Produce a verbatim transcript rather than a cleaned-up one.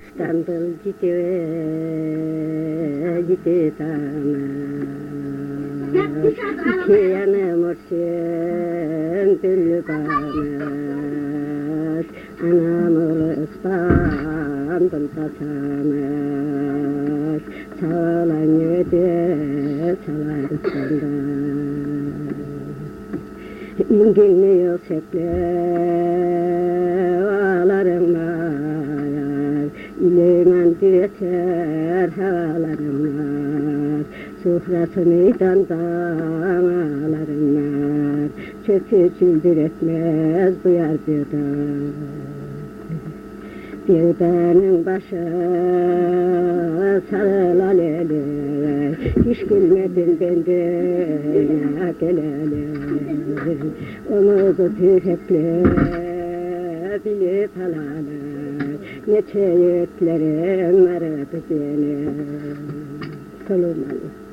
İstanbul gidiyor, gidiyor damat. İki yanım olsun düllü damat. Anam oğlu İstanbul'da samat. Sağlan öder, salar İstanbul'da. İngilmiyor sepler, ağlarım var. İleğmen direter, havalarım var. Sufrası meydanda, ağlarım var. Çöpü çüldür etmez, duyar bir dağ. Bir dağının başı sarılan eller, hiç gülmedin benden geleli. Umudu tüfekle bilip alalar, ne çeyüklerim aradı beni. Solunmalı.